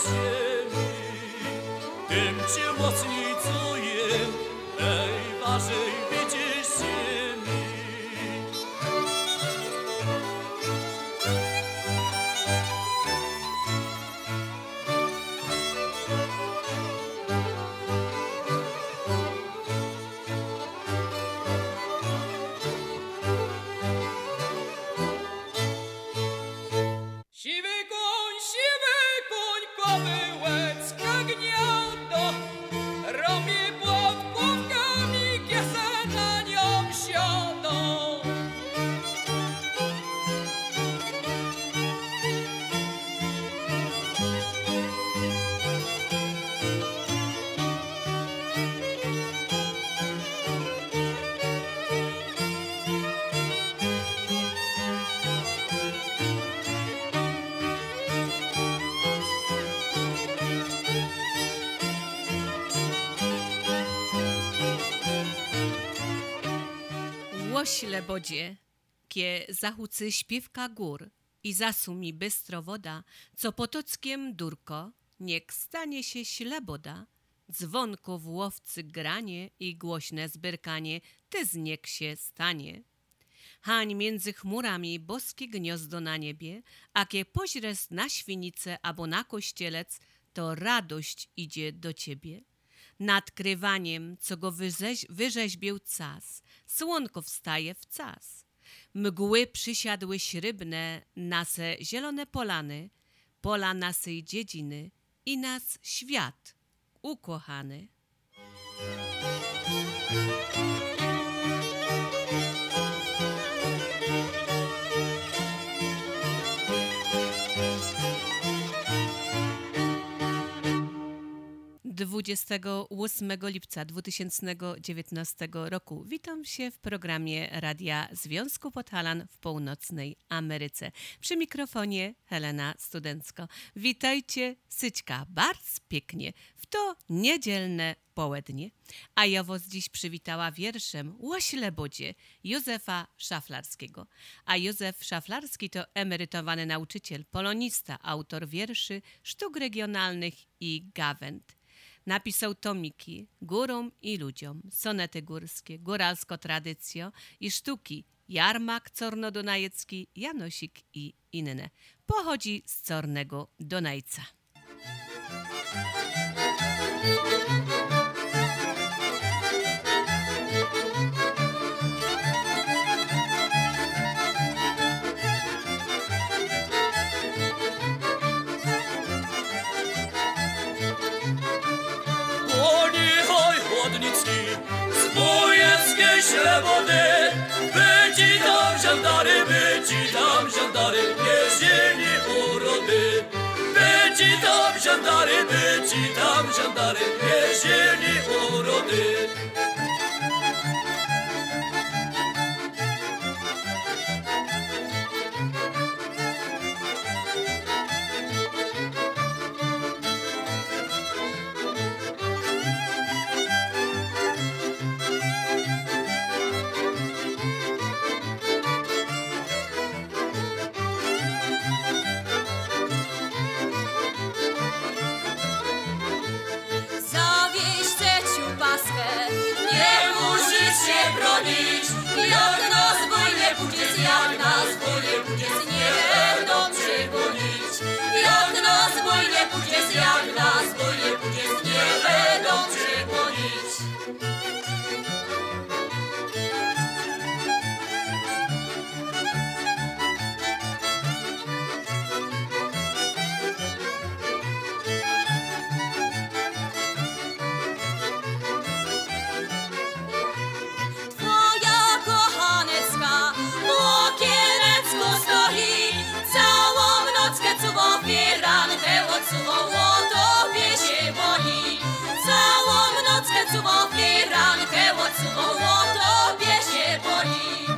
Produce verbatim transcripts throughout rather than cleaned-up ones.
ziemi, tym cię mocniej czuję, najważniej widzisz ziemi. Siwy koń, siwy koń, kobyłecka gniazdo, robi pod główkami, kiesę na nią siadą. Łośle bodzie, kie zachucy śpiewka gór i zasumi bystro woda, co potockiem durko, niech stanie się śleboda. Dzwonko w łowcy granie i głośne zbyrkanie, tyz niech się stanie. Hań między chmurami boskie gniozdo na niebie, a kie poźres na świnicę albo na kościelec, to radość idzie do ciebie. Nad krywaniem, co go wyrzeź, wyrzeźbił cas, słonko wstaje w cas. Mgły przysiadły śrybne, nase zielone polany, pola nasej dziedziny i nas świat ukochany. dwudziestego ósmego lipca dwa tysiące dziewiętnastego roku. Witam się w programie Radia Związku Podhalan w Północnej Ameryce. Przy mikrofonie Helena Studencko. Witajcie, syćka, bardzo pięknie w to niedzielne południe. A ja was dziś przywitała wierszem Łośle bodzie Józefa Szaflarskiego. A Józef Szaflarski to emerytowany nauczyciel, polonista, autor wierszy, sztuk regionalnych i gawęd. Napisał tomiki górom i ludziom, sonety górskie, góralsko tradycjo i sztuki Jarmak Corno-Dunajecki, Janosik i inne. Pochodzi z Cornego Dunajca. Z wojewskiej ślebody, by ci tam żandary, by ci tam żandary, jezieni urody. By ci tam żandary, by ci tam żandary, jezieni urody. Jak nas wojnie pójdzie, jak nas wojnie pójdzie, nie będą przegonić. Jak nas wojnie pójdzie, jak nas wojnie pójdzie, nie będą przegonić. Cuwo tobie się boi, całą nockę cuwo firankę, cuwo tobie się boi.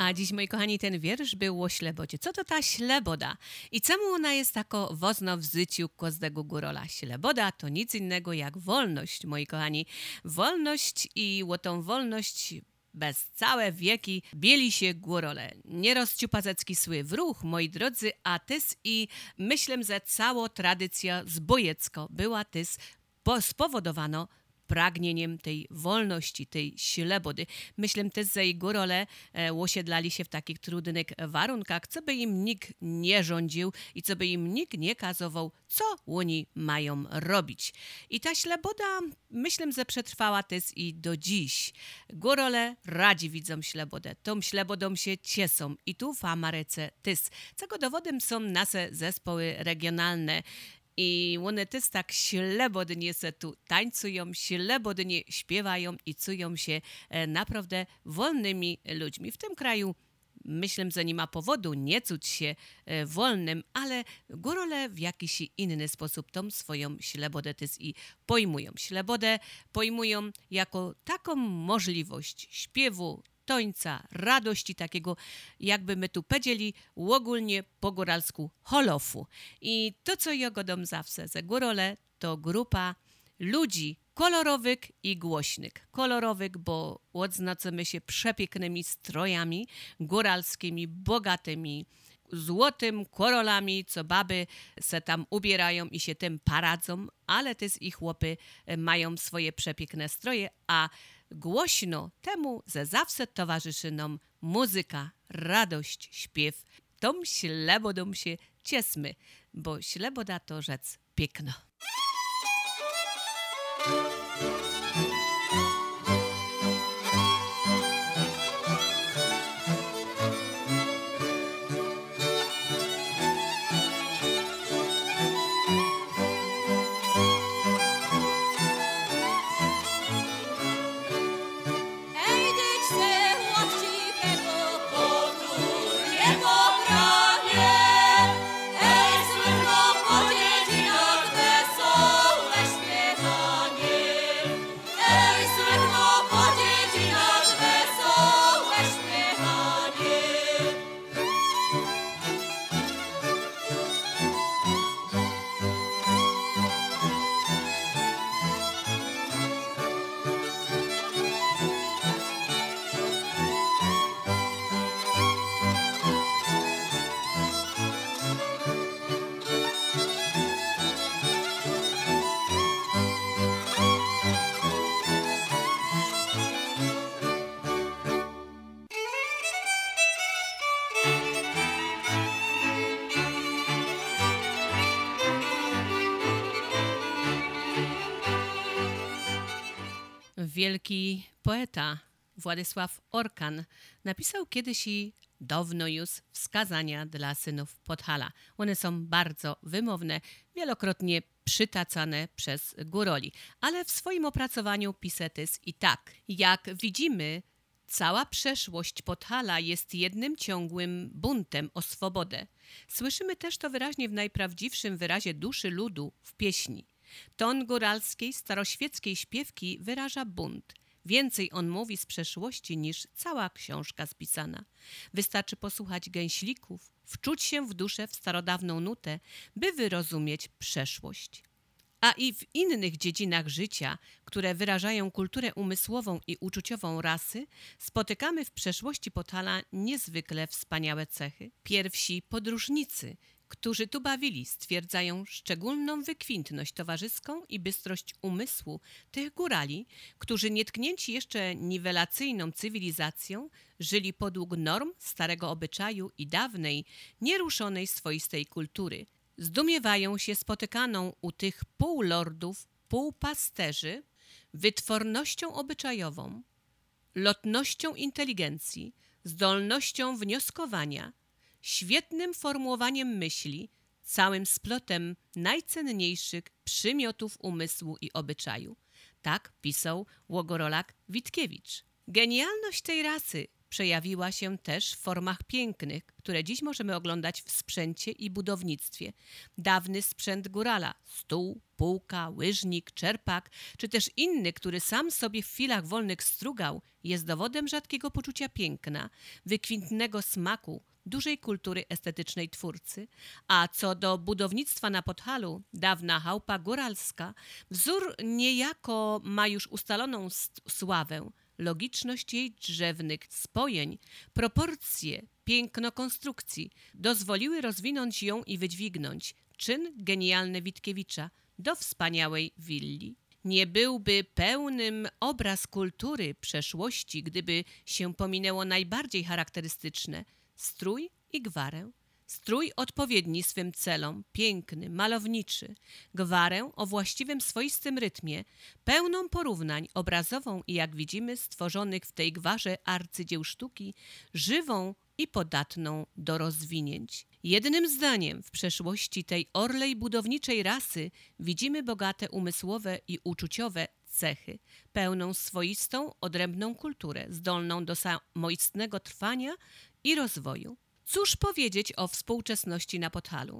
A dziś, moi kochani, ten wiersz był o ślebodzie. Co to ta śleboda? I czemu ona jest tako wozno w życiu każdego górola? Śleboda to nic innego jak wolność, moi kochani. Wolność i o tą wolność bez całe wieki bieli się górole. Nieraz ciupazecki sły w ruch, moi drodzy, a tys i myślę, że cała tradycja zbojecko była tys spowodowano pragnieniem tej wolności, tej ślebody. Myślę też, że i górole e, osiedlali się w takich trudnych warunkach, co by im nikt nie rządził i co by im nikt nie kazował, co oni mają robić. I ta śleboda, myślę, że przetrwała też i do dziś. Górole radzi widzą ślebodę. Tą ślebodą się ciesą i tu w Ameryce też. Czego dowodem są nasze zespoły regionalne. I one też tak ślebodnie se tu tańcują, ślebodnie śpiewają i czują się e, naprawdę wolnymi ludźmi. W tym kraju myślę, że nie ma powodu nie czuć się e, wolnym, ale górole w jakiś inny sposób tą swoją ślebodę też i pojmują. Ślebodę pojmują jako taką możliwość śpiewu, tońca, radości takiego, jakby my tu powiedzieli, ogólnie po góralsku holofu. I to, co ja godam zawsze, że górole to grupa ludzi kolorowych i głośnych. Kolorowych, bo odznaczymy się przepięknymi strojami góralskimi, bogatymi, złotym korolami, co baby se tam ubierają i się tym paradzą, ale też i chłopy mają swoje przepiękne stroje, a głośno temu, że zawsze towarzyszy nam muzyka, radość, śpiew. Tą ślebodą się ciesmy, bo śleboda to rzecz piękna. Wielki poeta Władysław Orkan napisał kiedyś i dawno już wskazania dla synów Podhala. One są bardzo wymowne, wielokrotnie przytacane przez góroli. Ale w swoim opracowaniu pisze też i tak. Jak widzimy, cała przeszłość Podhala jest jednym ciągłym buntem o swobodę. Słyszymy też to wyraźnie w najprawdziwszym wyrazie duszy ludu w pieśni. Ton góralskiej, staroświeckiej śpiewki wyraża bunt. Więcej on mówi z przeszłości niż cała książka spisana. Wystarczy posłuchać gęślików, wczuć się w duszę w starodawną nutę, by wyrozumieć przeszłość. A i w innych dziedzinach życia, które wyrażają kulturę umysłową i uczuciową rasy, spotykamy w przeszłości Podhala niezwykle wspaniałe cechy. Pierwsi podróżnicy, którzy tu bawili, stwierdzają szczególną wykwintność towarzyską i bystrość umysłu tych górali, którzy nietknięci jeszcze niwelacyjną cywilizacją, żyli podług norm starego obyczaju i dawnej, nieruszonej swoistej kultury. Zdumiewają się spotykaną u tych półlordów, półpasterzy, wytwornością obyczajową, lotnością inteligencji, zdolnością wnioskowania, świetnym formułowaniem myśli, całym splotem najcenniejszych przymiotów umysłu i obyczaju. Tak pisał Łogorolak Witkiewicz. Genialność tej rasy przejawiła się też w formach pięknych, które dziś możemy oglądać w sprzęcie i budownictwie. Dawny sprzęt górala, stół, półka, łyżnik, czerpak, czy też inny, który sam sobie w chwilach wolnych strugał, jest dowodem rzadkiego poczucia piękna, wykwintnego smaku, dużej kultury estetycznej twórcy. A co do budownictwa na Podhalu, dawna chałupa góralska, wzór niejako ma już ustaloną sławę. Logiczność jej drzewnych spojeń, proporcje, piękno konstrukcji dozwoliły rozwinąć ją i wydźwignąć czyn genialny Witkiewicza do wspaniałej willi. Nie byłby pełnym obraz kultury przeszłości, gdyby się pominęło najbardziej charakterystyczne – strój i gwarę. Strój odpowiedni swym celom, piękny, malowniczy. Gwarę o właściwym swoistym rytmie, pełną porównań, obrazową i jak widzimy stworzonych w tej gwarze arcydzieł sztuki, żywą i podatną do rozwinięć. Jednym zdaniem w przeszłości tej orlej budowniczej rasy widzimy bogate umysłowe i uczuciowe cechy, pełną swoistą, odrębną kulturę, zdolną do samoistnego trwania i rozwoju. Cóż powiedzieć o współczesności na Podhalu?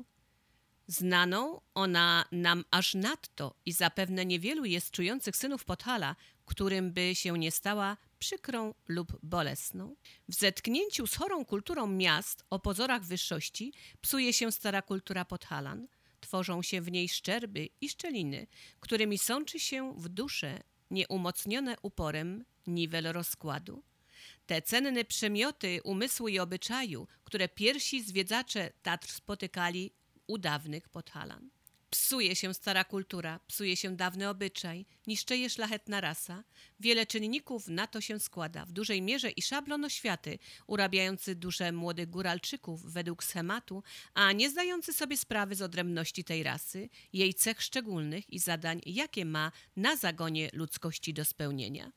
Znaną ona nam aż nadto i zapewne niewielu jest czujących synów Podhala, którym by się nie stała przykrą lub bolesną. W zetknięciu z chorą kulturą miast o pozorach wyższości psuje się stara kultura Podhalan. Tworzą się w niej szczerby i szczeliny, którymi sączy się w duszę nieumocnione uporem niwel rozkładu. Te cenne przymioty umysłu i obyczaju, które pierwsi zwiedzacze Tatr spotykali u dawnych Podhalan. Psuje się stara kultura, psuje się dawny obyczaj, niszczeje szlachetna rasa. Wiele czynników na to się składa, w dużej mierze i szablon oświaty, urabiający duszę młodych góralczyków według schematu, a nie zdający sobie sprawy z odrębności tej rasy, jej cech szczególnych i zadań, jakie ma na zagonie ludzkości do spełnienia.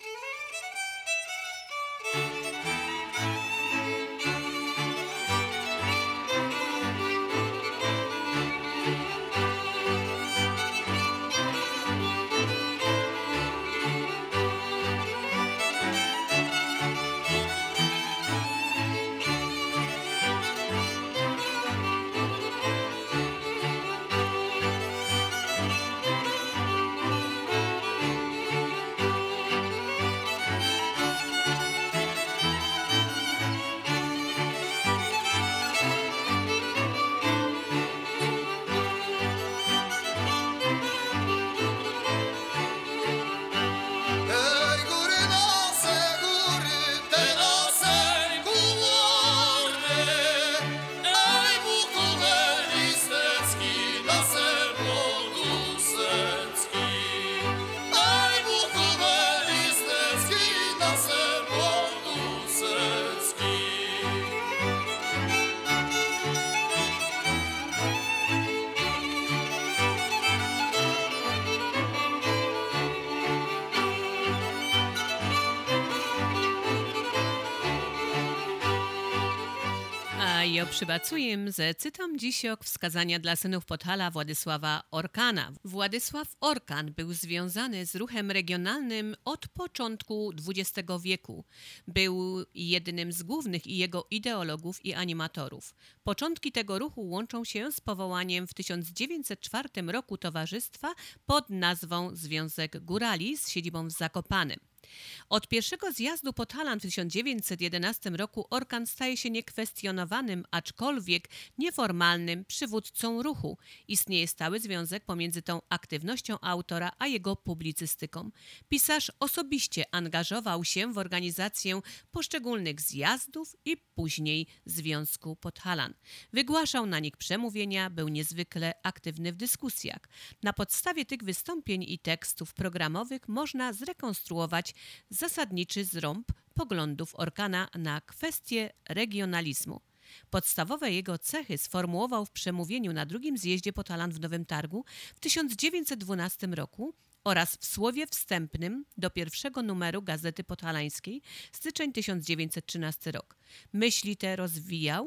Jo przybacujem, że cytam dzisiok wskazania dla synów Podhala Władysława Orkana. Władysław Orkan był związany z ruchem regionalnym od początku dwudziestego wieku. Był jednym z głównych i jego ideologów i animatorów. Początki tego ruchu łączą się z powołaniem w tysiąc dziewięćset czwartym roku towarzystwa pod nazwą Związek Górali z siedzibą w Zakopanem. Od pierwszego zjazdu Podhalan w tysiąc dziewięćset jedenastym roku Orkan staje się niekwestionowanym, aczkolwiek nieformalnym przywódcą ruchu. Istnieje stały związek pomiędzy tą aktywnością autora a jego publicystyką. Pisarz osobiście angażował się w organizację poszczególnych zjazdów i później Związku Podhalan. Wygłaszał na nich przemówienia, był niezwykle aktywny w dyskusjach. Na podstawie tych wystąpień i tekstów programowych można zrekonstruować zasadniczy zrąb poglądów Orkana na kwestie regionalizmu. Podstawowe jego cechy sformułował w przemówieniu na drugim zjeździe Podhalan w Nowym Targu w tysiąc dziewięćset dwunastym roku oraz w słowie wstępnym do pierwszego numeru Gazety Podhalańskiej, styczeń tysiąc dziewięćset trzynasty rok. Myśli te rozwijał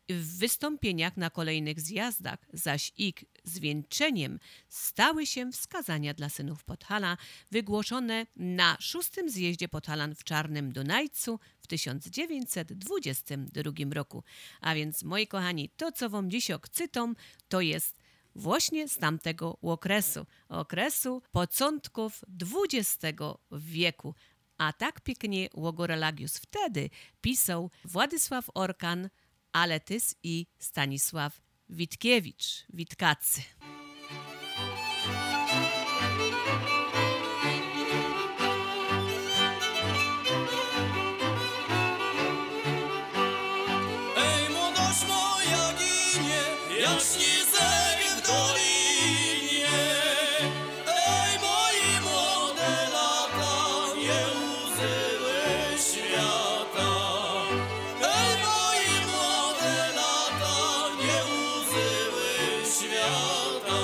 W wystąpieniach na kolejnych zjazdach, zaś ich zwieńczeniem stały się wskazania dla synów Podhala wygłoszone na szóstym zjeździe Podhalan w Czarnym Dunajcu w tysiąc dziewięćset dwudziestym drugim roku. A więc, moi kochani, to co wam dziś okcytom, to jest właśnie z tamtego okresu, okresu początków dwudziestego wieku. A tak pięknie Łogorelagius wtedy pisał Władysław Orkan, Aletys i Stanisław Witkiewicz, Witkacy. Ej, młodość moja ginie, jak śnieżek w dolinie. Ej, moje młode lata, nie łzyły świata. Ej, moje młode lata, nie łzyły świata.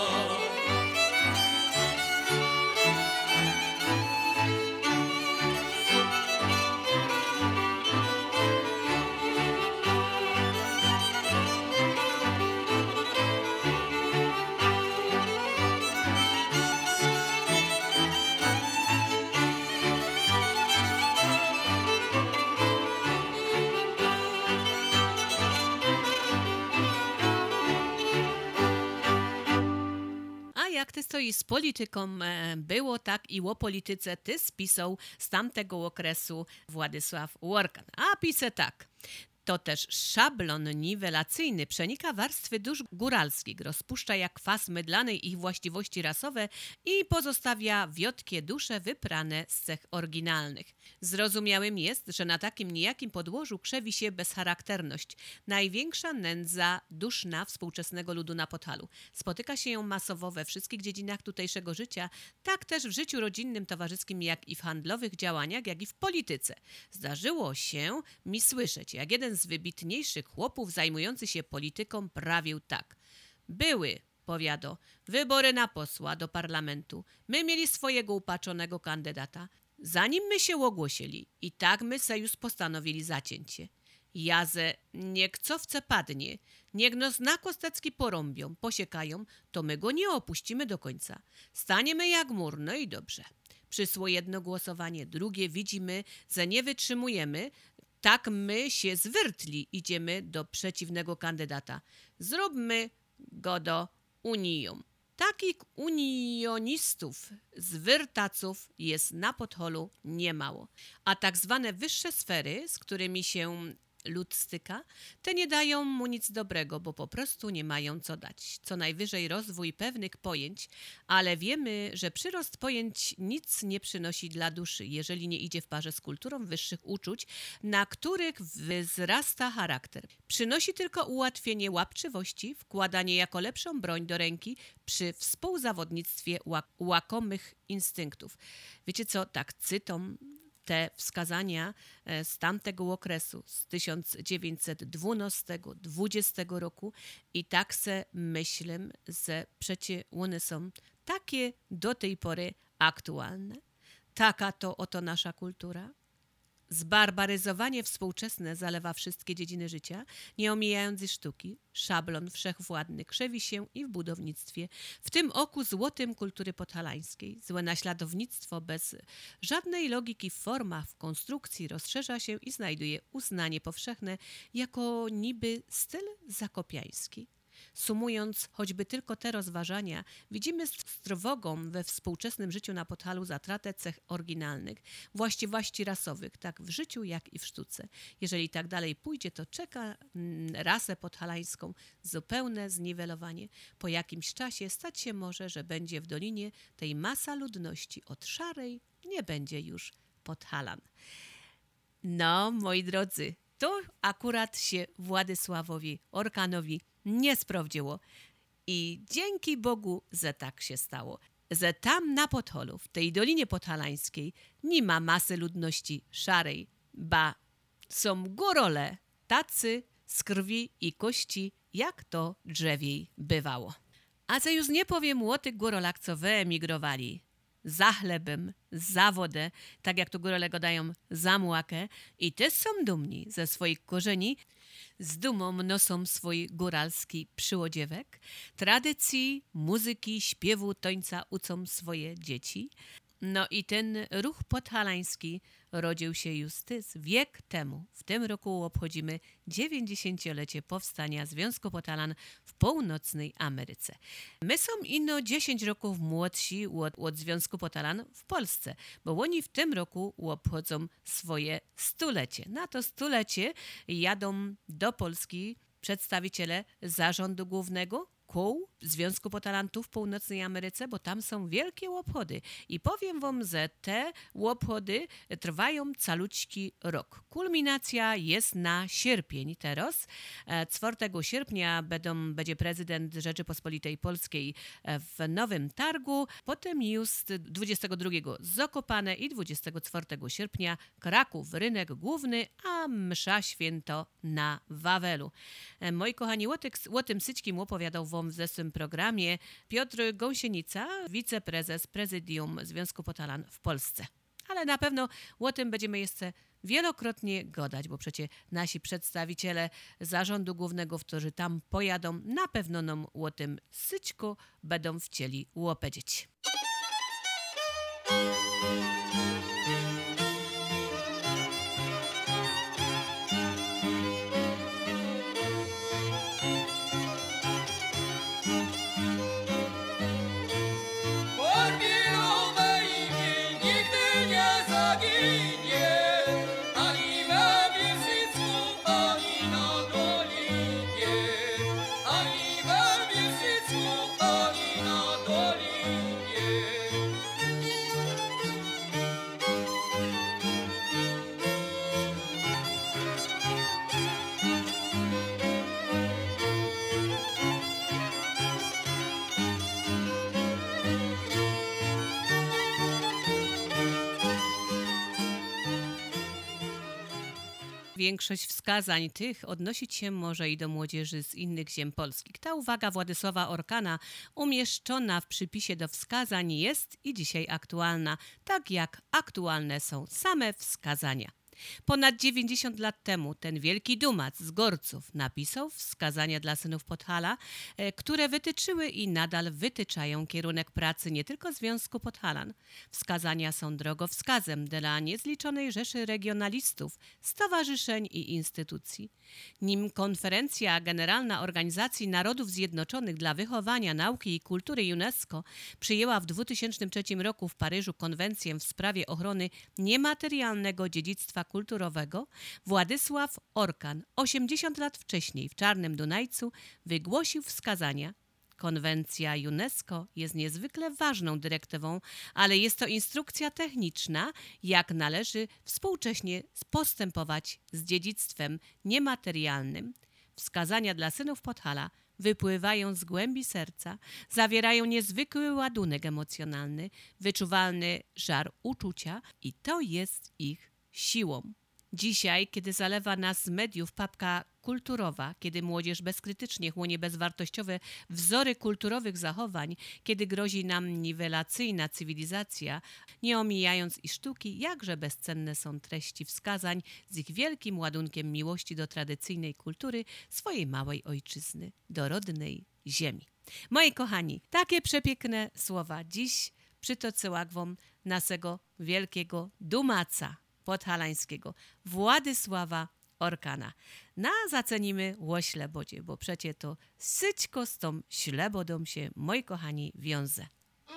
A jak ty stoi z polityką e, było, tak i o polityce ty spisał z tamtego okresu Władysław Orkan. A pisze tak. To też szablon niwelacyjny przenika warstwy dusz góralskich, rozpuszcza jak kwas mydlany ich właściwości rasowe i pozostawia wiotkie dusze wyprane z cech oryginalnych. Zrozumiałym jest, że na takim nijakim podłożu krzewi się bezcharakterność, największa nędza duszna współczesnego ludu na Podhalu. Spotyka się ją masowo we wszystkich dziedzinach tutejszego życia, tak też w życiu rodzinnym, towarzyskim, jak i w handlowych działaniach, jak i w polityce. Zdarzyło się mi słyszeć, jak jeden z wybitniejszych chłopów zajmujący się polityką prawił tak. Były, powiado, wybory na posła do parlamentu. My mieli swojego upaczonego kandydata. Zanim my się ogłosili i tak my se już postanowili zacięcie. Jaze, niech co wce padnie, niech nos na kostecki porąbią, posiekają, to my go nie opuścimy do końca. Staniemy jak mur, no i dobrze. Przysło jedno głosowanie, drugie widzimy, że nie wytrzymujemy, tak my się zwyrtli, idziemy do przeciwnego kandydata. Zróbmy go do unią. Takich unionistów, zwyrtaców jest na Podholu niemało. A tak zwane wyższe sfery, z którymi się lud styka, te nie dają mu nic dobrego, bo po prostu nie mają co dać. Co najwyżej rozwój pewnych pojęć, ale wiemy, że przyrost pojęć nic nie przynosi dla duszy, jeżeli nie idzie w parze z kulturą wyższych uczuć, na których wzrasta charakter. Przynosi tylko ułatwienie łapczywości, wkładanie jako lepszą broń do ręki przy współzawodnictwie łak- łakomych instynktów. Wiecie co, tak cytom te wskazania z tamtego okresu, z tysiąc dziewięćset dwunastego dwudziestego roku i tak se myślę, że przecie one są takie do tej pory aktualne. Taka to oto nasza kultura. Zbarbaryzowanie współczesne zalewa wszystkie dziedziny życia, nie omijając i sztuki. Szablon wszechwładny krzewi się i w budownictwie, w tym oku złotym kultury podhalańskiej. Złe naśladownictwo bez żadnej logiki w formach, w konstrukcji rozszerza się i znajduje uznanie powszechne jako niby styl zakopiański. Sumując choćby tylko te rozważania, widzimy z trwogą we współczesnym życiu na Podhalu zatratę cech oryginalnych, właściwości rasowych, tak w życiu, jak i w sztuce. Jeżeli tak dalej pójdzie, to czeka rasę podhalańską zupełne zniwelowanie. Po jakimś czasie stać się może, że będzie w dolinie tej masa ludności od szarej, nie będzie już Podhalan. No, moi drodzy, to akurat się Władysławowi Orkanowi nie sprawdziło. I dzięki Bogu, że tak się stało. Że tam na Podholu, w tej Dolinie Podhalańskiej, nie ma masy ludności szarej, ba są górole, tacy z krwi i kości, jak to drzewiej bywało. A co już nie powiem o tych górolach, co wyemigrowali za chlebem, za wodę, tak jak tu górole gadają, za młakę i też są dumni ze swoich korzeni, z dumą nosą swój góralski przyodziewek, tradycji, muzyki, śpiewu, tańca uczą swoje dzieci. No i ten ruch podhalański rodził się już wiek temu. W tym roku obchodzimy dziewięćdziesięciolecie powstania Związku Podhalan w północnej Ameryce. My są ino dziesięć roków młodsi od, od Związku Podhalan w Polsce, bo oni w tym roku obchodzą swoje stulecie. Na to stulecie jadą do Polski przedstawiciele Zarządu Głównego Kół Związku Podhalantów w Północnej Ameryce, bo tam są wielkie obchody. I powiem wam, że te obchody trwają calućki rok. Kulminacja jest na sierpień teraz. czwartego sierpnia będą, będzie prezydent Rzeczypospolitej Polskiej w Nowym Targu. Potem już dwudziestego drugiego Zakopane i dwudziestego czwartego sierpnia Kraków, rynek główny, a msza święto na Wawelu. Moi kochani, o tym syćkim opowiadał wam w zeszłym programie Piotr Gąsienica, wiceprezes prezydium Związku Podhalan w Polsce. Ale na pewno o tym będziemy jeszcze wielokrotnie gadać, bo przecież nasi przedstawiciele Zarządu Głównego, którzy tam pojadą, na pewno nam o tym syćku będą chcieli opowiedzieć. Większość wskazań tych odnosić się może i do młodzieży z innych ziem polskich. Ta uwaga Władysława Orkana umieszczona w przypisie do wskazań jest i dzisiaj aktualna, tak jak aktualne są same wskazania. Ponad dziewięćdziesiąt lat temu ten wielki dumac z Gorców napisał wskazania dla synów Podhala, które wytyczyły i nadal wytyczają kierunek pracy nie tylko Związku Podhalan. Wskazania są drogowskazem dla niezliczonej rzeszy regionalistów, stowarzyszeń i instytucji. Nim Konferencja Generalna Organizacji Narodów Zjednoczonych dla Wychowania, Nauki i Kultury UNESCO przyjęła w dwutysięcznym trzecim roku w Paryżu konwencję w sprawie ochrony niematerialnego dziedzictwa kulturowego, Władysław Orkan osiemdziesiąt lat wcześniej w Czarnym Dunajcu wygłosił wskazania. Konwencja UNESCO jest niezwykle ważną dyrektywą, ale jest to instrukcja techniczna, jak należy współcześnie postępować z dziedzictwem niematerialnym. Wskazania dla synów Podhala wypływają z głębi serca, zawierają niezwykły ładunek emocjonalny, wyczuwalny żar uczucia i to jest ich siłą. Dzisiaj, kiedy zalewa nas z mediów papka kulturowa, kiedy młodzież bezkrytycznie chłonie bezwartościowe wzory kulturowych zachowań, kiedy grozi nam niwelacyjna cywilizacja, nie omijając i sztuki, jakże bezcenne są treści wskazań z ich wielkim ładunkiem miłości do tradycyjnej kultury swojej małej ojczyzny, do rodnej ziemi. Moi kochani, takie przepiękne słowa dziś przytoczyła wam naszego wielkiego dumaca podhalańskiego, Władysława Orkana. Na zacenimy ło ślebodzie, bo przecie to syćko z tą ślebodą się, moi kochani, wiąże.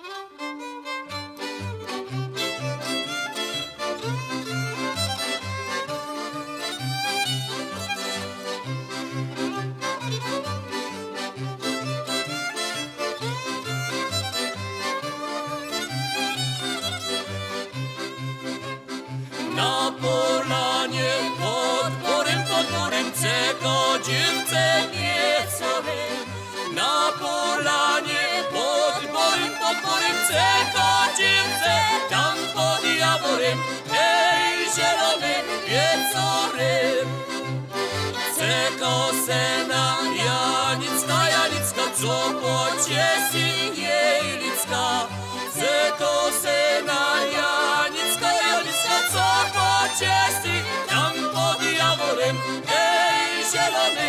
Na polanie pod borem, pod borem czego dziewczę niecałe. Na polanie pod borem, pod borem czego dziewczę, tam pod jaworem, hej zielonym wieczorem. Czego sena Janicka, Janicka, co pociesi jej licka. Czego sena Janicka, Janicka, co pociesi, tam pod jaworem, hej zielony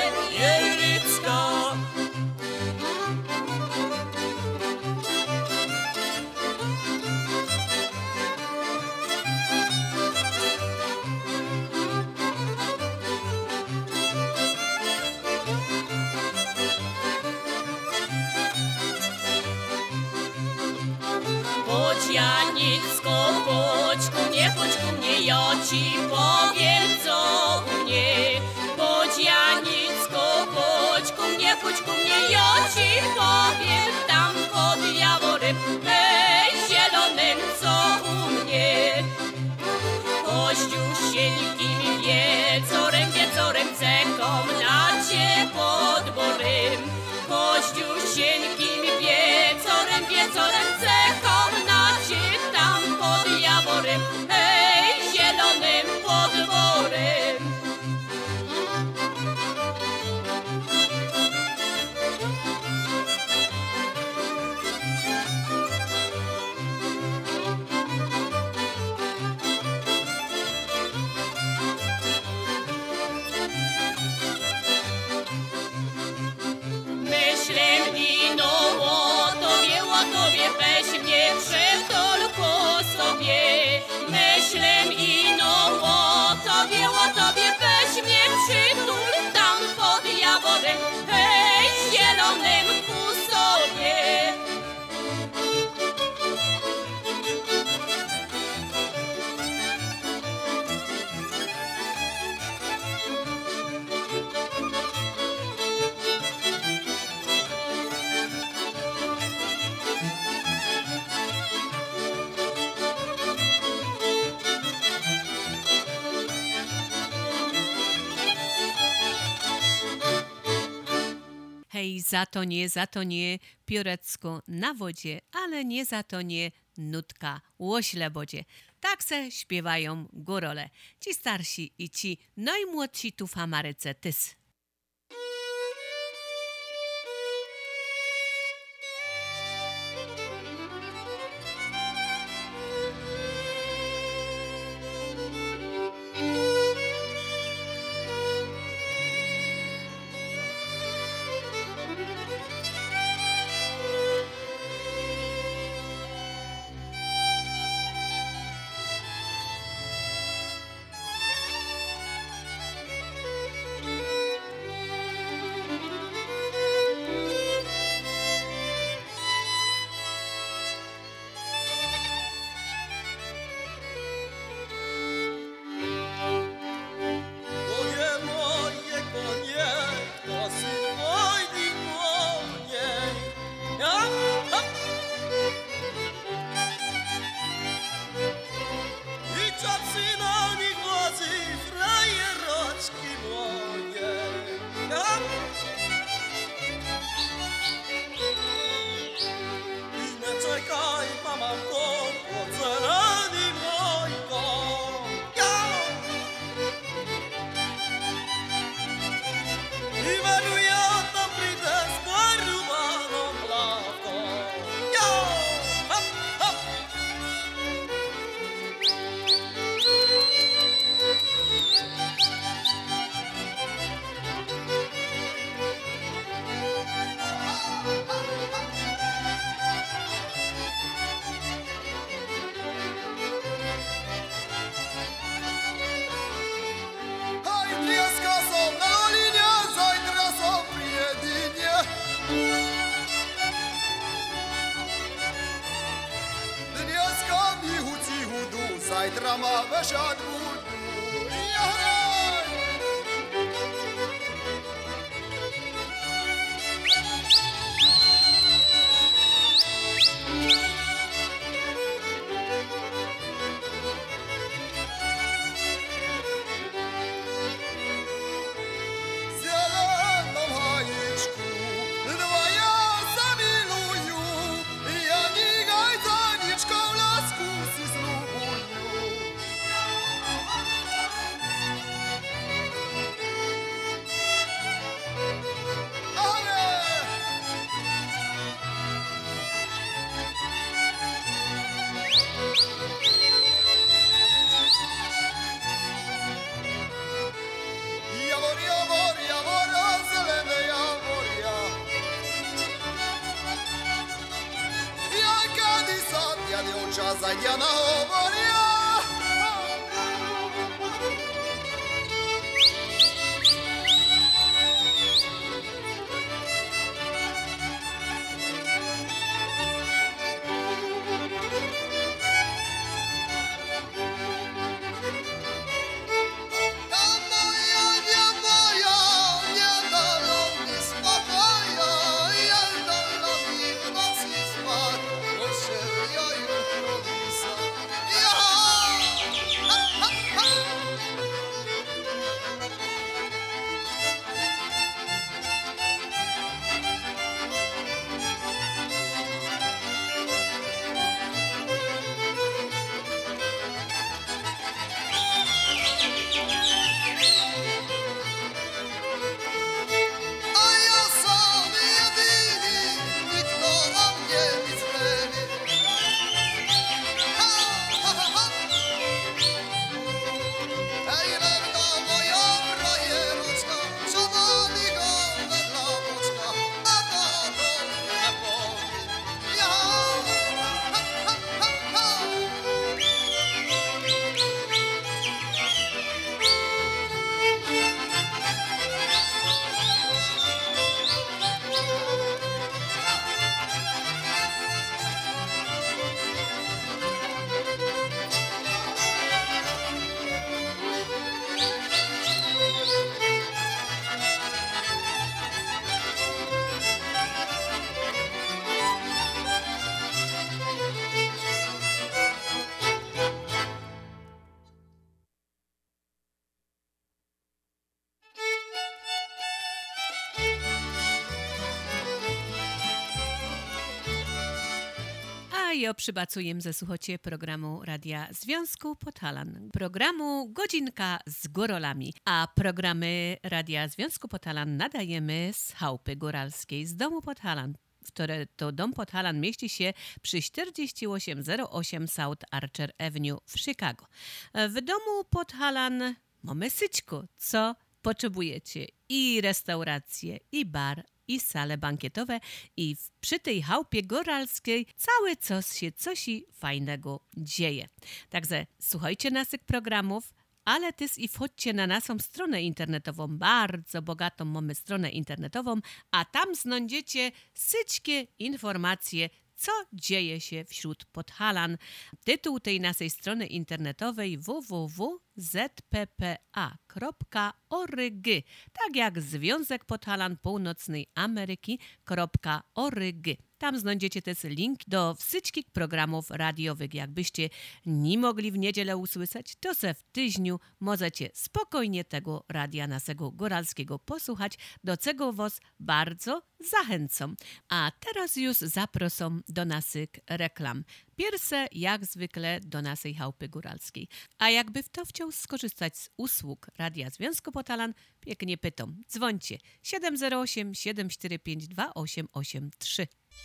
Bodzianicko, chodź ku mnie, chodź ku mnie, ja ci powiem co u mnie. Bodzianicko, chodź ku mnie, chodź ku mnie, ja ci powiem tam pod jaworem, hej, zielonym co u mnie. Kościusieńkim wieczorem, wieczorem czekam na cię pod borem. Kościusieńkim wieczorem, wieczorem czekam na cię tam pod jaworem, hej, zielonym podworem. Myślę ino o tobie, o tobie, weź mnie przytul ku sobie. Myślę ino o tobie, o tobie, weź mnie przytul tam pod jaworem, hej, zielonym ku sobie. Hej, za to nie, za to nie, piórecko na wodzie, ale nie za to nie, nutka łoślebodzie. Tak se śpiewają górole. Ci starsi i ci najmłodsi tu w Ameryce tys. Drama wysiadł zieloną hajeczku, dwa ja zamiluju, ja nigaj za niczką lasku si zlubuju. Jawor, jawor, jawora, zelene jaworia. Jaka disat, ja nie ocza zajdiana hovoria. jo przybacujem ze słuchocie programu Radia Związku Podhalan. Programu Godzinka z Górolami. A programy Radia Związku Podhalan nadajemy z chałupy góralskiej, z domu Podhalan, które to dom Podhalan mieści się przy czterdzieści osiem zero osiem South Archer Avenue w Chicago. W domu Podhalan mamy syćko, co potrzebujecie. I restaurację, i bar, i sale bankietowe, i w, przy tej chałupie góralskiej cały coś się coś fajnego dzieje. Także słuchajcie naszych programów, ale też i wchodźcie na naszą stronę internetową, bardzo bogatą mamy stronę internetową, a tam znajdziecie wszystkie informacje, co dzieje się wśród Podhalan. Tytuł tej naszej strony internetowej w w w kropka z p p a kropka org, tak jak Związek Podhalan Północnej Ameryki.org. Tam znajdziecie też link do wszystkich programów radiowych. Jakbyście nie mogli w niedzielę usłyszeć, to se w tygodniu możecie spokojnie tego radia naszego góralskiego posłuchać, do czego was bardzo zachęcam. A teraz już zaproszę do naszych reklam. Pierwsze, jak zwykle, do naszej chałupy góralskiej. A jakby w to chciał skorzystać z usług Radia Związku Podhalan, pięknie pytam. Dzwońcie siedem zero osiem siedem cztery pięć dwa osiem osiem trzy.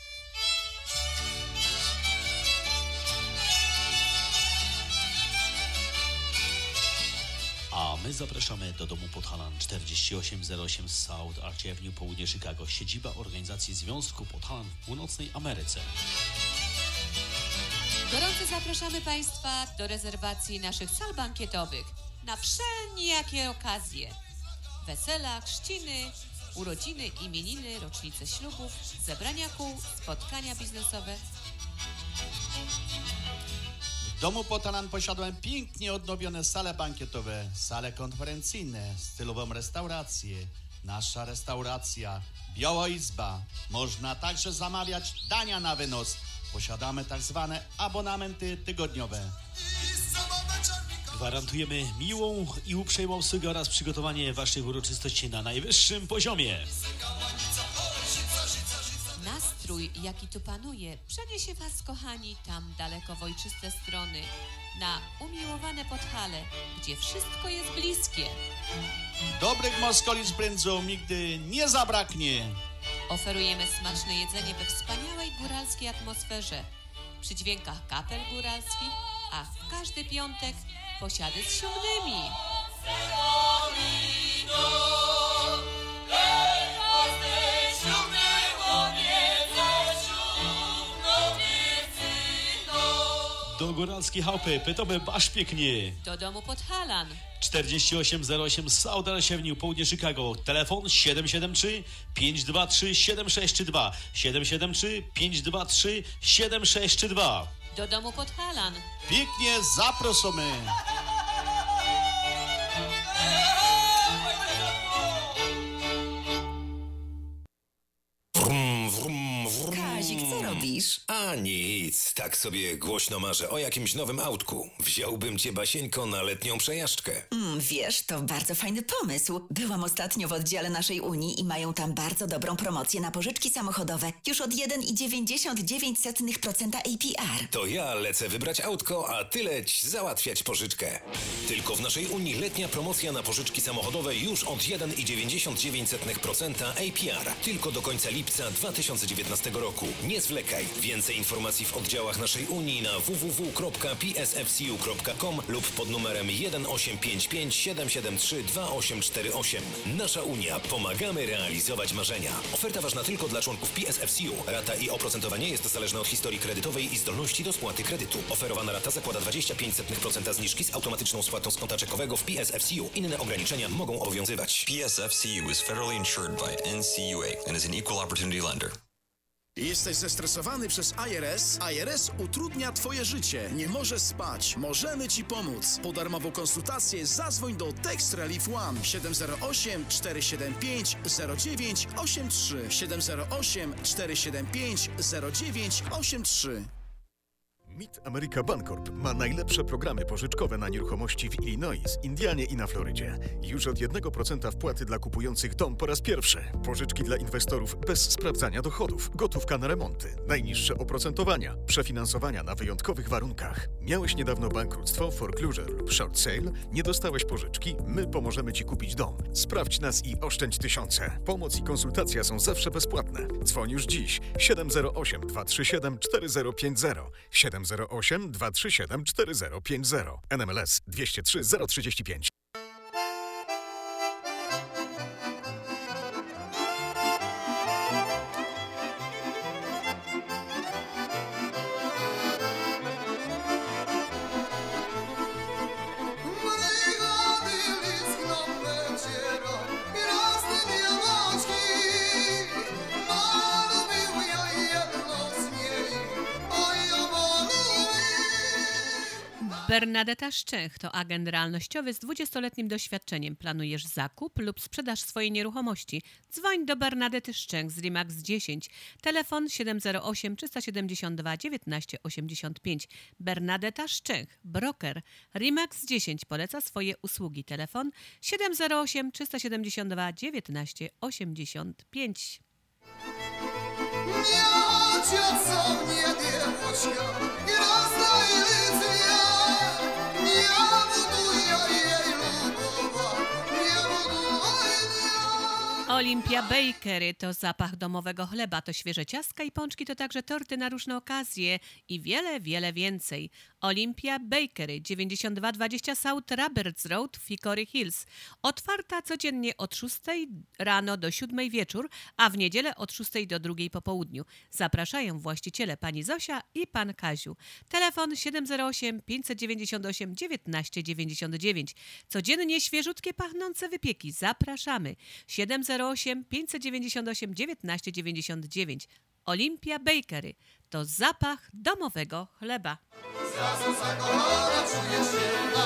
A my zapraszamy do domu Podhalan czterdzieści osiem zero osiem South Archer Avenue, południe Chicago, siedziba organizacji Związku Podhalan w Północnej Ameryce. Gorąco zapraszamy Państwa do rezerwacji naszych sal bankietowych na wszelkie okazje. Wesela, chrzciny, urodziny, imieniny, rocznice ślubów, zebrania kół, spotkania biznesowe. W domu Podhalan posiadłem pięknie odnowione sale bankietowe, sale konferencyjne, stylową restaurację. Nasza restauracja, Białoizba. Można także zamawiać dania na wynos. Posiadamy tak zwane abonamenty tygodniowe. Gwarantujemy miłą i uprzejmą obsługę oraz przygotowanie waszych uroczystości na najwyższym poziomie. Nastrój, jaki tu panuje, przeniesie was, kochani, tam daleko w ojczyste strony, na umiłowane Podhale, gdzie wszystko jest bliskie. Dobrych moskoli z brędzą nigdy nie zabraknie. Oferujemy smaczne jedzenie we wspaniałej góralskiej atmosferze, przy dźwiękach kapel góralskich, a w każdy piątek posiady z siódmymi. Do góralskiej chałupy pytamy basz pięknie. Do domu Podhalan czterdzieści osiem zero osiem South Archer Avenue, południe Chicago. Telefon siedem siedem trzy pięć dwa trzy siedem sześć dwa. siedem siedem trzy pięć dwa trzy siedem sześć dwa. Do domu Podhalan Pięknie zapraszamy. Wrum, wrum, wrum. Kazik, co robisz? A nic, tak sobie głośno marzę o jakimś nowym autku. Wziąłbym cię, Basieńko, na letnią przejażdżkę. Mm, wiesz, to bardzo fajny pomysł. Byłam ostatnio w oddziale naszej Unii i mają tam bardzo dobrą promocję na pożyczki samochodowe. Już od jeden przecinek dziewięćdziesiąt dziewięć procent A P R. To ja lecę wybrać autko, a ty leć załatwiać pożyczkę. Tylko w naszej Unii letnia promocja na pożyczki samochodowe już od jeden przecinek dziewięćdziesiąt dziewięć procent A P R. Tylko do końca lipca dwa tysiące dziewiętnastego roku. Nie zwlekaj. Więcej informacji w oddziałach naszej Unii na w w w kropka p s f c u kropka com lub pod numerem jeden osiem pięć pięć siedem siedem trzy dwa osiem cztery osiem. Nasza Unia. Pomagamy realizować marzenia. Oferta ważna tylko dla członków P S F C U. Rata i oprocentowanie jest zależne od historii kredytowej i zdolności do spłaty kredytu. Oferowana rata zakłada dwadzieścia pięć procent zniżki z automatyczną spłatą z konta czekowego w P S F C U. Inne ograniczenia mogą obowiązywać. P S F C U is federally insured by N C U A and is an equal opportunity lender. Jesteś zestresowany przez I R S? I R S utrudnia twoje życie. Nie możesz spać. Możemy ci pomóc. Po darmową konsultację zadzwoń do Text Relief One siedem zero osiem cztery siedem pięć zero dziewięć osiem trzy siedem zero osiem cztery siedem pięć zero dziewięć osiem trzy. Mid America Bancorp ma najlepsze programy pożyczkowe na nieruchomości w Illinois, Indianie i na Florydzie. Już od jednego procenta wpłaty dla kupujących dom po raz pierwszy. Pożyczki dla inwestorów bez sprawdzania dochodów. Gotówka na remonty. Najniższe oprocentowania. Przefinansowania na wyjątkowych warunkach. Miałeś niedawno bankructwo, foreclosure lub short sale? Nie dostałeś pożyczki? My pomożemy Ci kupić dom. Sprawdź nas i oszczędź tysiące. Pomoc i konsultacja są zawsze bezpłatne. Dzwoń już dziś. siedem zero osiem, dwa trzy siedem, cztery zero pięć zero. siedem zero osiem, dwa trzy siedem, cztery zero pięć zero. N M L S dwieście trzy zero trzydzieści pięć. Bernadetta Szczęch to agent realnościowy z dwudziestoletnim doświadczeniem. Planujesz zakup lub sprzedaż swojej nieruchomości? Dzwoń do Bernadetty Szczęch z RIMAX dziesięć. Telefon siedem zero osiem, trzysta siedemdziesiąt dwa, dziewiętnaście osiemdziesiąt pięć. Bernadetta Szczęch, broker. RIMAX dziesięć poleca swoje usługi. Telefon siedem zero osiem, trzysta siedemdziesiąt dwa, dziewiętnaście osiemdziesiąt pięć. Olympia Bakery to zapach domowego chleba, to świeże ciastka i pączki, to także torty na różne okazje i wiele, wiele więcej. Olympia Bakery, dziewięćdziesiąt dwa dwadzieścia South Roberts Road w Hickory Hills. Otwarta codziennie od szóstej rano do siódmej wieczór, a w niedzielę od szóstej do drugiej po południu. Zapraszają właściciele pani Zosia i pan Kaziu. Telefon siedem zero osiem, pięćset dziewięćdziesiąt osiem, dziewiętnaście dziewięćdziesiąt dziewięć. Codziennie świeżutkie, pachnące wypieki. Zapraszamy. siedem zero osiem, pięćset dziewięćdziesiąt osiem, dziewiętnaście dziewięćdziesiąt dziewięć. Olympia Bakery to zapach domowego chleba. Zrazu zakochana czujesz się.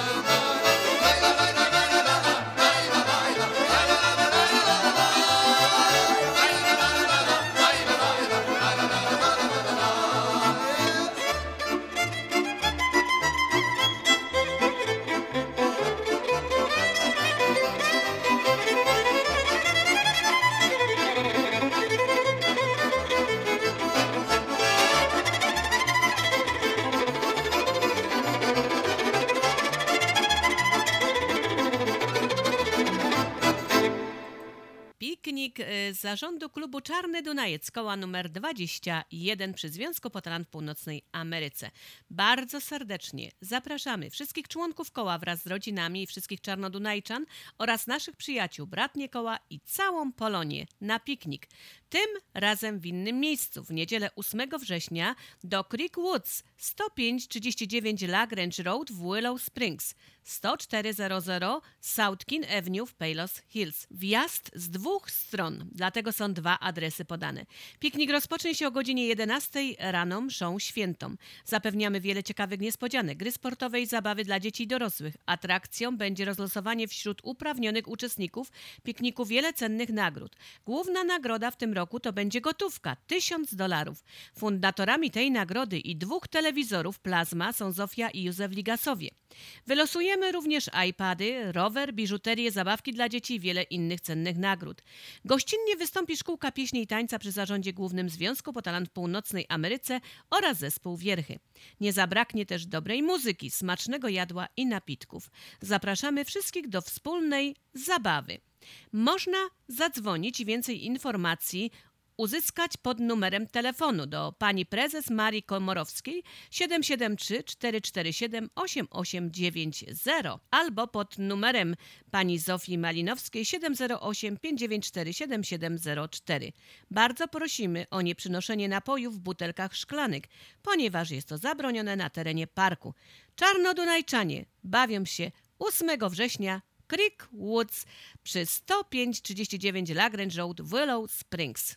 Piknik zarządu klubu Czarny Dunajec, koła numer dwadzieścia jeden przy Związku Potalan w Północnej Ameryce. Bardzo serdecznie zapraszamy wszystkich członków koła wraz z rodzinami i wszystkich czarnodunajczan oraz naszych przyjaciół, bratnie koła i całą Polonię na piknik. Tym razem w innym miejscu, w niedzielę ósmego września do Creek Woods, sto pięć trzydzieści dziewięć Lagrange Road w Willow Springs, sto cztery zero South King Avenue w Palos Hills. Wjazd z dwóch stron, dlatego są dwa adresy podane. Piknik rozpocznie się o godzinie jedenastej rano mszą świętą. Zapewniamy wiele ciekawych niespodzianek, gry sportowe i zabawy dla dzieci i dorosłych. Atrakcją będzie rozlosowanie wśród uprawnionych uczestników pikniku wiele cennych nagród. Główna nagroda w tym roku to będzie gotówka, tysiąc dolarów. Fundatorami tej nagrody i dwóch telewizorów Plasma są Zofia i Józef Ligasowie. Wylosujemy również iPady, rower, biżuterię, zabawki dla dzieci i wiele innych cennych nagród. Gościnnie wystąpi Szkółka Pieśni i Tańca przy zarządzie głównym Związku Potalan w Północnej Ameryce oraz zespół Wierchy. Nie zabraknie też dobrej muzyki, smacznego jadła i napitków. Zapraszamy wszystkich do wspólnej zabawy. Można zadzwonić i więcej informacji uzyskać pod numerem telefonu do pani prezes Marii Komorowskiej siedem siedem trzy, cztery cztery siedem, osiem osiem dziewięć zero albo pod numerem pani Zofii Malinowskiej siedem zero osiem, pięć dziewięć cztery, siedem siedem zero cztery. Bardzo prosimy o nieprzynoszenie napojów w butelkach szklanych, ponieważ jest to zabronione na terenie parku. Czarnodunajczanie bawią się ósmego września Creek Woods przy sto pięć trzydzieści dziewięć Lagrange Road w Willow Springs.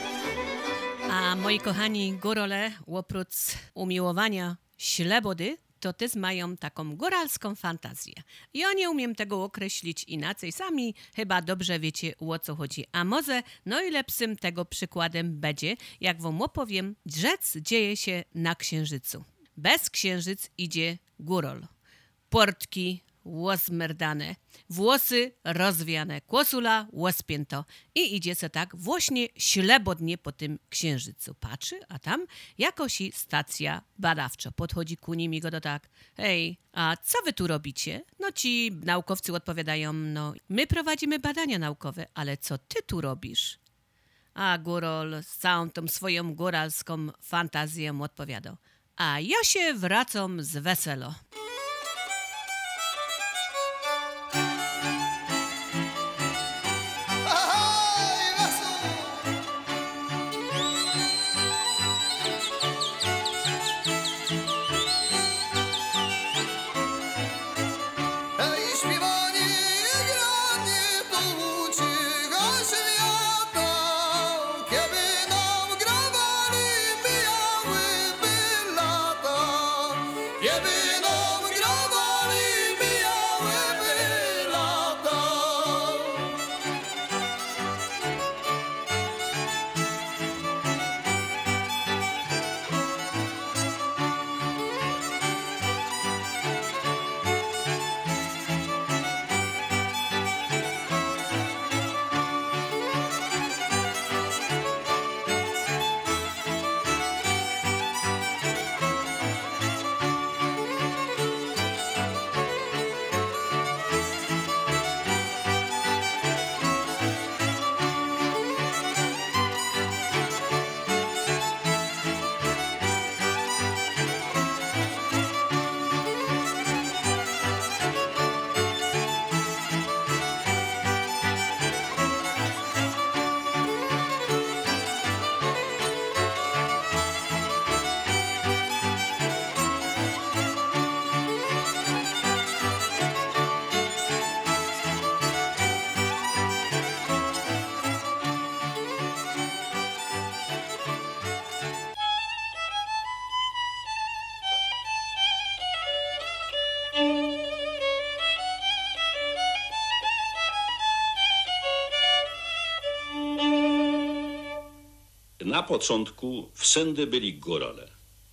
A moi kochani górole, oprócz umiłowania ślebody, to też mają taką góralską fantazję. Ja nie umiem tego określić inaczej, sami chyba dobrze wiecie, o co chodzi. A może najlepszym tego przykładem będzie, jak wam opowiem, rzec dzieje się na Księżycu. Bez księżyc idzie górol. Portki łozmerdane, włosy rozwiane, kłosula łospięto i idzie se tak właśnie ślebodnie po tym księżycu. Patrzy, a tam jakoś i stacja badawcza. Podchodzi ku nim i go do tak: hej, a co wy tu robicie? No ci naukowcy odpowiadają: no my prowadzimy badania naukowe, ale co ty tu robisz? A górol z całą tą swoją góralską fantazją odpowiadał: a ja się wracam z weselo. Na początku wszędzie byli górale,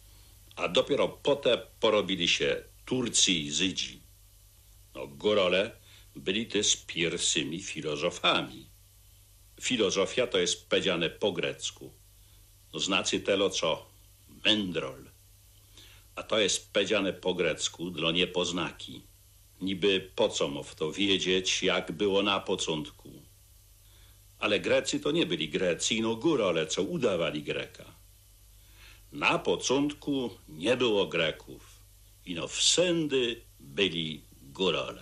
a dopiero potem porobili się Turcy i Żydzi. No, górale byli też pierwszymi filozofami. Filozofia to jest powiedziane po grecku. Znaczy telo co mędrol. A to jest powiedziane po grecku dla niepoznaki. Niby po co mu w to wiedzieć, jak było na początku. Ale Grecy to nie byli Grecy, no górale, co udawali Greka. Na początku nie było Greków, ino wszędzie byli górale.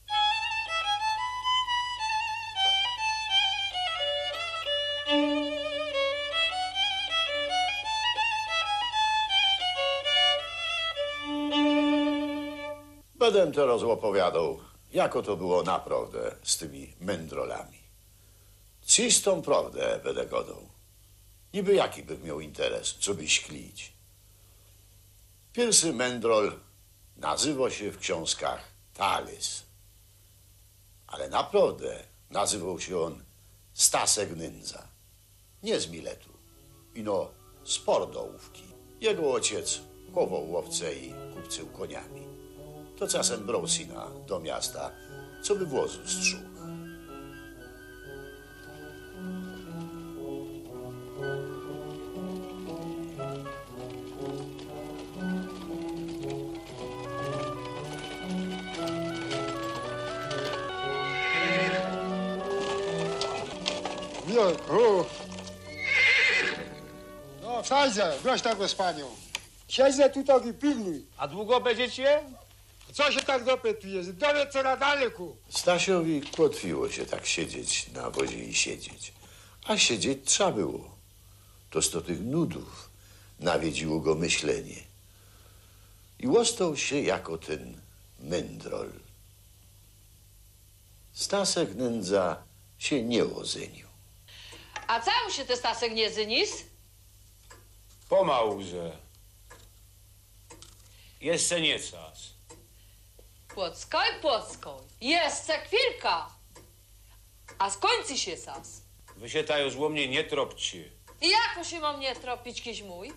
Będę teraz opowiadał, jako to było naprawdę z tymi mędrolami. Czystą prawdę będę gadał. Niby jaki by miał interes, co by śklić. Pierwszy mędrol nazywał się w książkach Talys. Ale naprawdę nazywał się on Stasek Nędza. Nie z Miletu, ino z Pordołówki. Jego ojciec chował łowcę i kupcył koniami. To czasem brał syna do miasta, co by wozu strzół. Milku. No, wstańcie, weź tego z panią. Siedzę tu tak i pilnuj. A długo będziecie? Co się tak dopytujesz? Dowiedz co na daleko. Stasiowi kłotwiło się tak siedzieć na wozie i siedzieć. A siedzieć trzeba było. To z to tych nudów nawiedziło go myślenie. I ostał się jako ten mędrol. Stasek Nędza się nie ozenił. A cały się te Stasek nie zynis? Pomału, że. Jeszcze nie czas. Pockaj, pockaj. Jeszcze chwilka. A skończy się sas. Wy się ta już o mnie nie tropcie. I jako się mam nie tropić, kiś mój?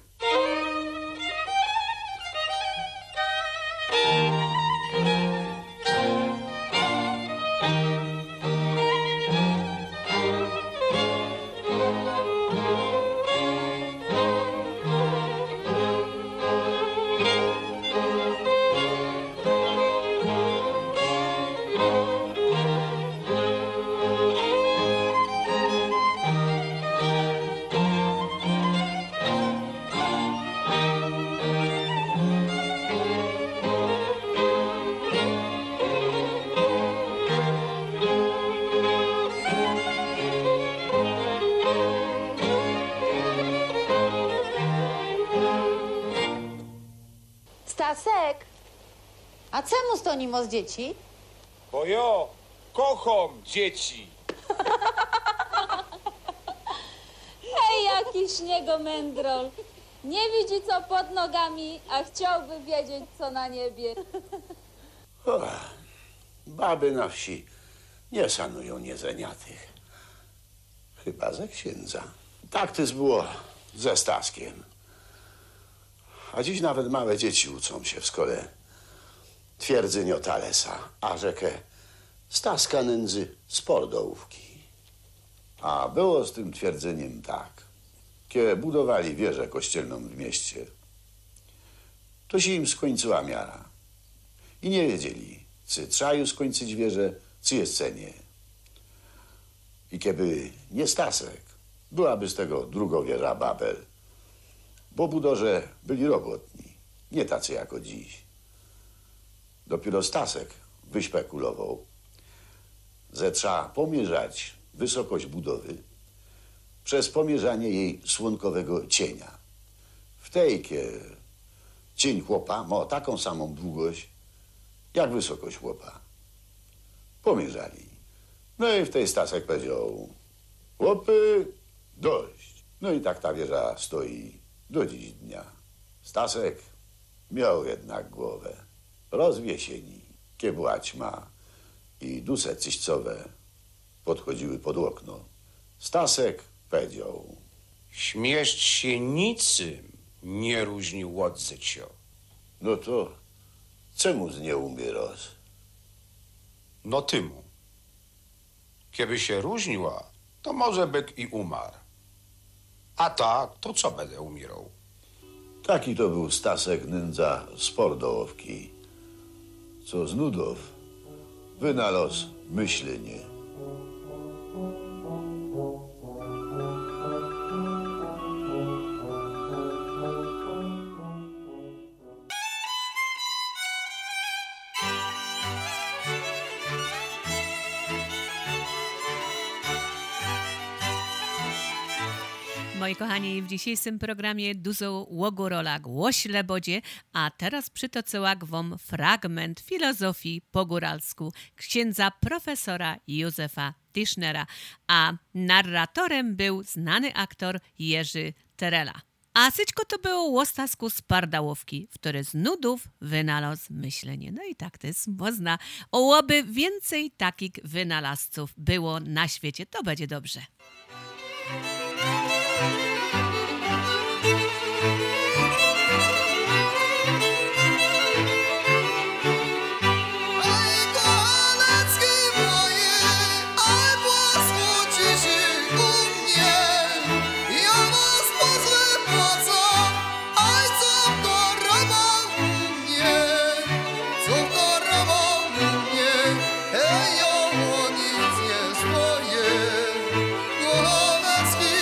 Stasek, a czemu stonimo z dzieci? Bo ja kocham dzieci. Hej, jaki śniegomędrol. Nie widzi co pod nogami, a chciałby wiedzieć co na niebie. O, baby na wsi nie szanują niezeniatych. Chyba ze księdza. Tak też było ze Staskiem. A dziś nawet małe dzieci uczą się w szkole twierdzeń o Thalesa, a rzekę Staska nędzy spordołówki. A było z tym twierdzeniem tak. Kiedy budowali wieżę kościelną w mieście, to się im skończyła miara. I nie wiedzieli, czy trzeba już skończyć wieżę, czy jeszcze nie. I kiedy nie Stasek, byłaby z tego druga wieża Babel. Bo budorze byli robotni, nie tacy jako dziś. Dopiero Stasek wyśpekulował, że trzeba pomierzać wysokość budowy przez pomierzanie jej słonkowego cienia. W tej, kie cień chłopa ma taką samą długość, jak wysokość chłopa. Pomierzali. No i w tej Stasek powiedział: chłopy, dość. No i tak ta wieża stoi do dziś dnia. Stasek miał jednak głowę. Rozwiesieni, kie była ćma i duse cyścowe podchodziły pod okno. Stasek powiedział: Śmieszcz się niczym nie różnił od życia. No to czemu z nie umieros? No tymu. Kiedy się różniła, to może byk i umarł. A tak, to co będę umierał? Taki to był Stasek nędza spordołówki, co z nudów wynalazł myślenie. Moi kochani, w dzisiejszym programie dużo łogorola głośle bodzie, a teraz przytoczyła wam fragment filozofii po góralsku księdza profesora Józefa Tischnera, a narratorem był znany aktor Jerzy Terela. A syćko to było łostasku z Pardałowki, w które z nudów wynalazł myślenie. No i tak to jest można. Ołoby więcej takich wynalazców było na świecie, to będzie dobrze. Ej, o, nic nie swoje, Golecki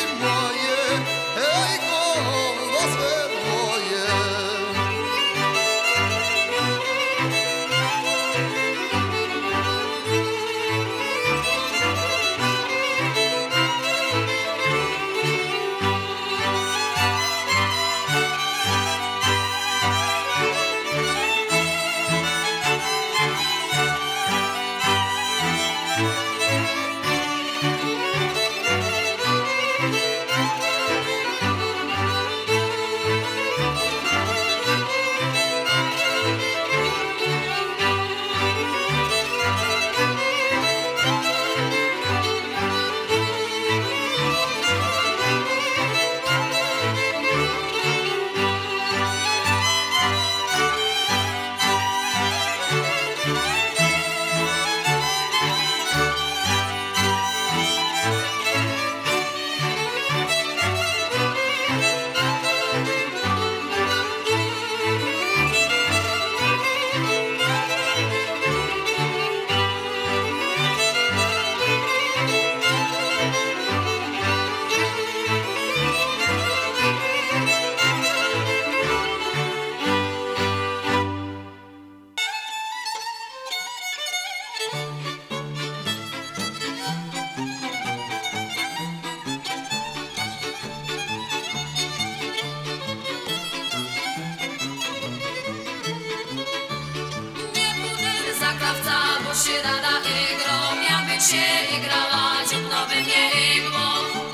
na krawca, bo się rada igro, miał być się igrała, dziupno by mnie igło.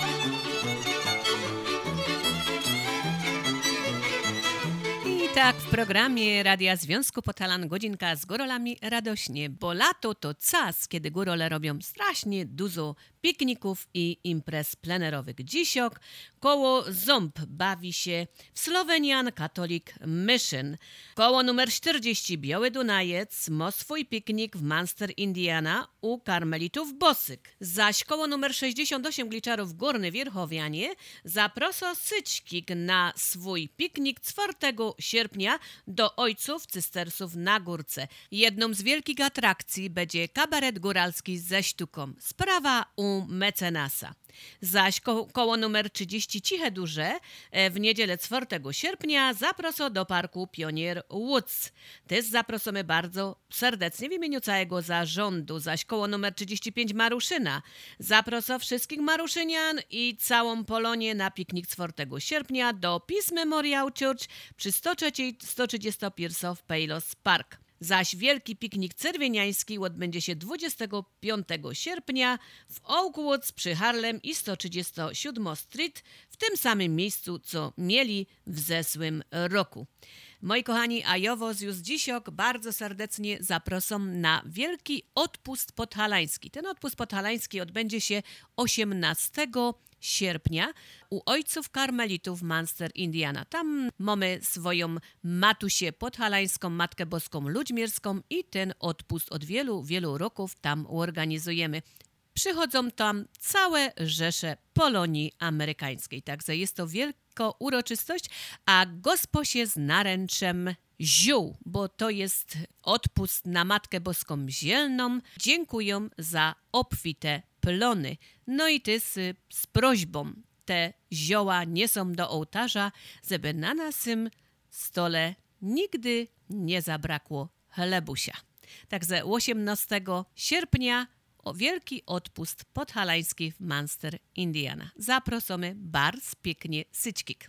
I tak w programie Radia Związku Podhalan godzinka z górolami radośnie, bo lato to czas, kiedy górole robią strasznie dużo pikników i imprez plenerowych. Dzisiok koło Ząb bawi się w Slovenian Catholic Mission. Koło numer czterdzieści Biały Dunajec ma swój piknik w Munster, Indiana u Karmelitów Bosyk. Zaś koło numer sześćdziesiąt osiem Gliczarów Górny Wierchowianie zaproszą Syćkik na swój piknik czwartego sierpnia do Ojców Cystersów na Górce. Jedną z wielkich atrakcji będzie kabaret góralski ze sztuką. Sprawa u mecenasa. Zaś ko- koło numer trzydzieści Ciche Duże w niedzielę czwartego sierpnia zaproszą do parku Pionier Łódź. Też zaproszamy bardzo serdecznie w imieniu całego zarządu. Zaś koło numer trzydzieści pięć Maruszyna zaproszą wszystkich Maruszynian i całą Polonię na piknik czwartego sierpnia do Peace Memorial Church przy sto trzy sto trzydzieści jeden w Palos Park. Zaś wielki piknik cerwieniański odbędzie się dwudziestego piątego sierpnia w Oakwoods przy Harlem i sto trzydziesty siódmy Street, w tym samym miejscu, co mieli w zeszłym roku. Moi kochani, a ja was już dzisiok bardzo serdecznie zapraszam na wielki odpust podhalański. Ten odpust podhalański odbędzie się osiemnastego sierpnia u Ojców Karmelitów Munster, Indiana. Tam mamy swoją matusię podhalańską, Matkę Boską Ludźmierską i ten odpust od wielu, wielu roków tam organizujemy. Przychodzą tam całe rzesze Polonii amerykańskiej. Także jest to wielka uroczystość, a gosposie z naręczem ziół, bo to jest odpust na Matkę Boską Zielną. Dziękuję za obfite plony. No i ty z, z prośbą te zioła niosą do ołtarza, żeby na naszym stole nigdy nie zabrakło chlebusia. Także osiemnastego sierpnia o wielki odpust podhalański w Munster, Indiana. Zapraszamy bardzo pięknie Syćkik.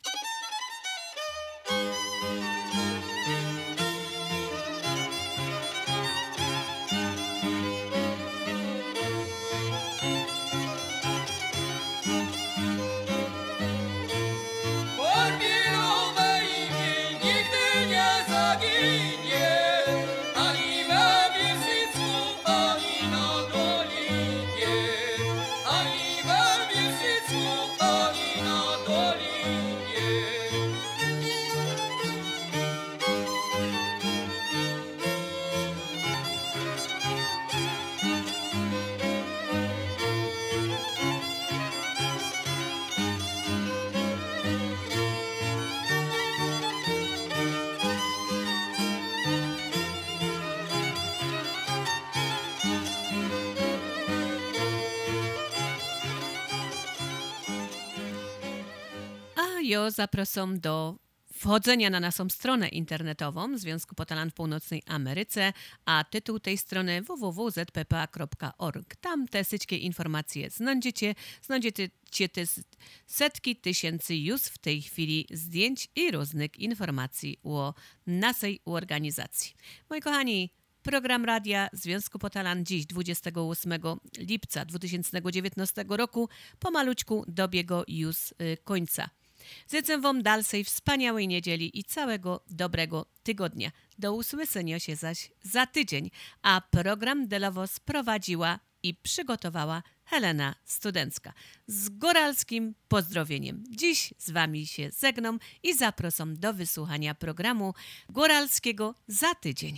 Ja zapraszam do wchodzenia na naszą stronę internetową Związku Podhalan w Północnej Ameryce, a tytuł tej strony w w w kropka z p p a kropka org. Tam te wszystkie informacje znajdziecie. Znajdziecie te setki tysięcy już w tej chwili zdjęć i różnych informacji o naszej organizacji. Moi kochani, program Radia Związku Podhalan dziś, dwudziestego ósmego lipca dwa tysiące dziewiętnastego roku, pomalutku dobiega już y, końca. Życzę wam dalszej wspaniałej niedzieli i całego dobrego tygodnia. Do usłyszenia się zaś za tydzień, a program dla was prowadziła i przygotowała Helena Studencka. Z góralskim pozdrowieniem. Dziś z wami się żegnam i zapraszam do wysłuchania programu góralskiego za tydzień.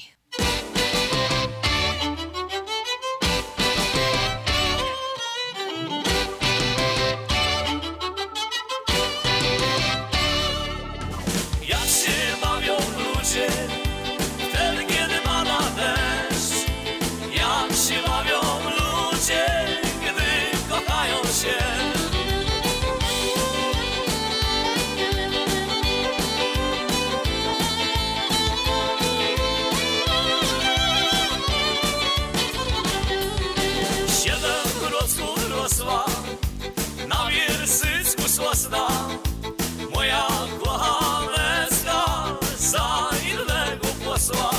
Wtedy, kiedy pada deszcz, jak się bawią ludzie, gdy kochają się. Siedem rosków rosła, na wiersyczku słosna, moja kochaneska za innego posła.